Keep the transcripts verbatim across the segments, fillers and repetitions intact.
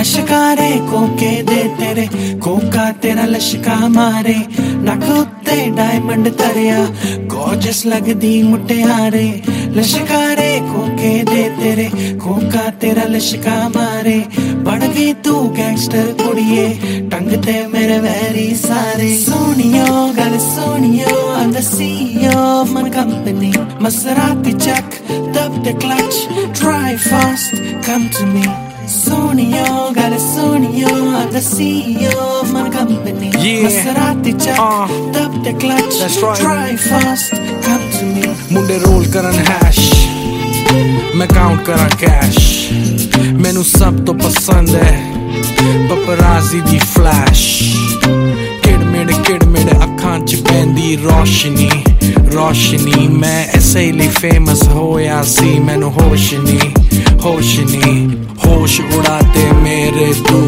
लश्कारे कोके दे तेरे कोका तेरा लश्का मारे नक उत्ते डायमंड तरिया गॉर्जस लगदी मुटियारे लश्कारे कोके दे तेरे कोका तेरा लश्का मारे बन गई तू गैंगस्टर कुड़िए टंग ते मेरे वैरी सारे सोनियो गल सोनियो I'm the C E O of my company Maserati check tap the clutch drive fast come to me Sonio, got a Sonio, I'm the C E O of my company yeah. Maserati check, uh, tap the clutch, that's right. drive fast, come to me मुंडे roll करन hash मैं count करा cash मैनू सब तो पसंद है पपराजी दी flash किड़मिड़ किड़मिड़ अखां च पैंदी रोशनी रोशनी मैं ऐसे ही फेमस होया सी मैनू होश नहीं होश नहीं होश उड़ाते मेरे तू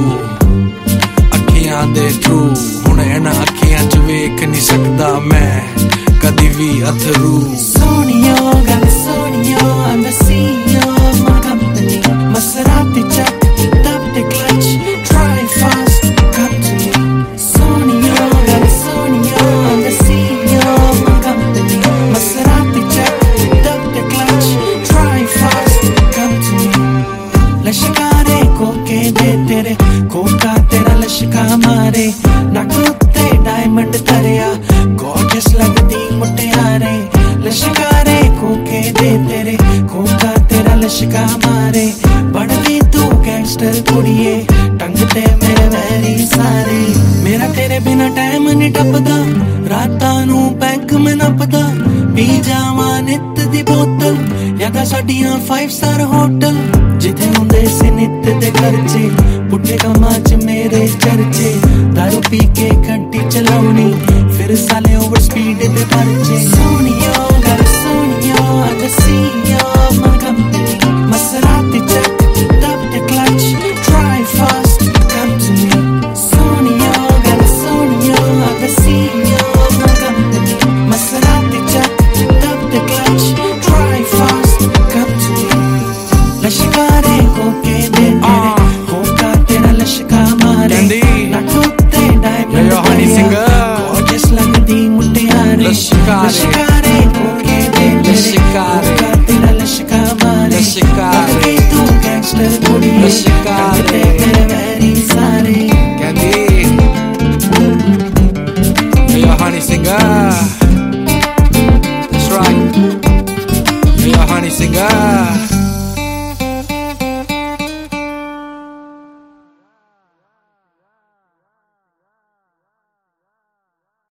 अखियां दे थ्रू हुण इन्हां अखियां च वेख नहीं सकदा मैं कदी भी अथरू Sonio, got a Sonio, I'm the C E O of my company Maserati check, tap the clutch, drive fast, come to me Sonio, got a Sonio, I'm the C E O of my company Maserati check, tap the clutch, drive fast, come to me लश्कारे कोके दे तेरे Coca तेरा लश्का मारे नक उत्ते diamond तरिया gorgeous लगदी मुटियारे लश्कारे कोके दे तेरे कोका तेरा लश्का मारे बन गई तू गैंगस्टर कुड़िए टंग ते मेरे वैरी सारे मेरा तेरे बिना टाइम नहीं टपदा रातां नू बैंक में नपदा पी जावां नित दी बोतल यादा साडियां फाइव स्टार होटल जिथे हुंदे सी नित दे खर्चे पुट्ठे कम्मां च मेरे चर्चे दारू पी के गड्डी चलाउनी फिर साले ओवर स्पीड दे परचे सोनियो गर सोनियो अज सी